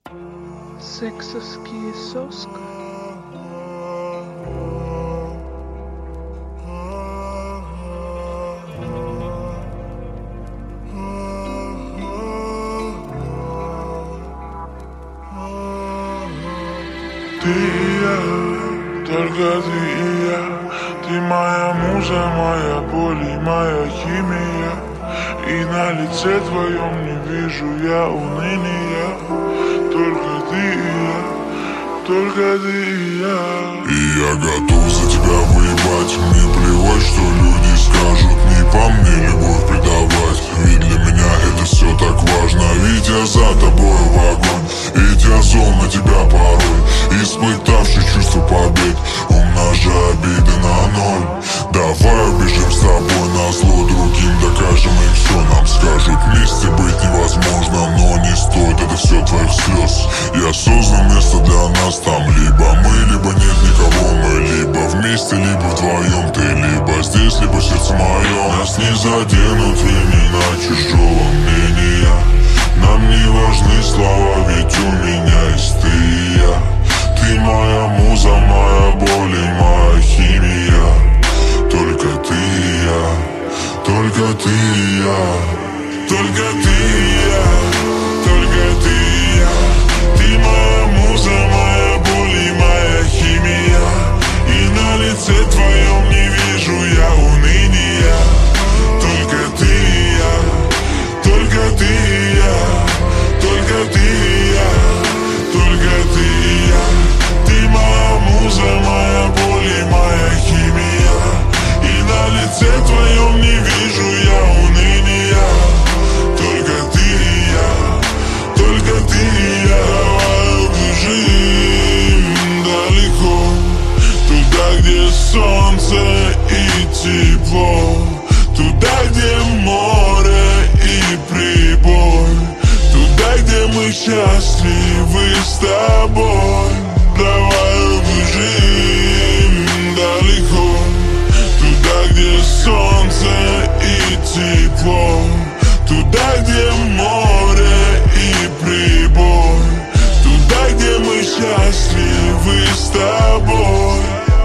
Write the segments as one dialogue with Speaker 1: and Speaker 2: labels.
Speaker 1: Сексовские соска.
Speaker 2: Ты и я, только ты и я. Ты моя муза, моя боль и моя химия. И на лице твоем не вижу я уныния. Только ты и я, только ты и я.
Speaker 3: И я готов за тебя выебать. Мне плевать, что люди скажут. Не по мне любовь предавать. Ведь для меня это все так важно. Ведь я за тобой в огонь. Ведь я зол на тебя порой, испытавший чувство побед, умножая обиды на ноль. Давай убежим с тобой на зло другим, докажем им все. Нам скажут, вместе быть невозможно, но не стоит это все твоих слез. Я создал место для нас там. Либо мы, либо нет никого. Мы либо вместе, либо вдвоем. Ты либо здесь, либо в сердце моем. Нас не заденут времена чужого мнения. Нам не важны слова, ведь у меня есть ты и я. Ты моя муза, моя боль и моя химия. Только ты и я, только ты и я. Только ты и я, только ты и я. Ты моя муза, моя боль и моя химия. И на лице твоем не вижу я уныния. Только ты и я, только ты и я. Только ты и я, только ты и я. Ты моя муза, моя боль и моя химия. И на лице твоем не вижу я уныния. Только ты и я, только ты и я. Давай убежим далеко, туда, где солнце и тепло, туда, где море и прибой, туда, где мы счастливы с тобой. Давай убежим далеко, туда, где солнце и тепло, туда, где море и прибой, туда, где мы счастливы с тобой.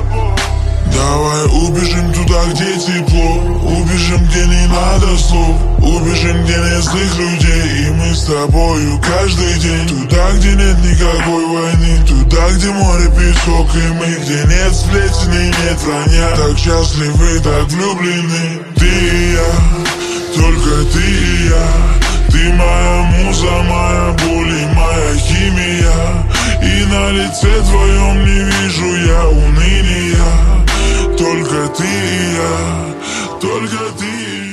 Speaker 3: Давай убежим туда, где тепло, убежим, где не надо слов, убежим, где нет злых людей, и мы с тобою каждый день. Туда, где нет никакой войны, туда, где море, песок и мы, где нет сплетен и нет вранья. Так счастливы, так влюблены. Ты и я, только ты и я. Ты моя муза, моя боль и моя химия. И на лице твоем не вижу я уныния. Только ты и я, только ты и я.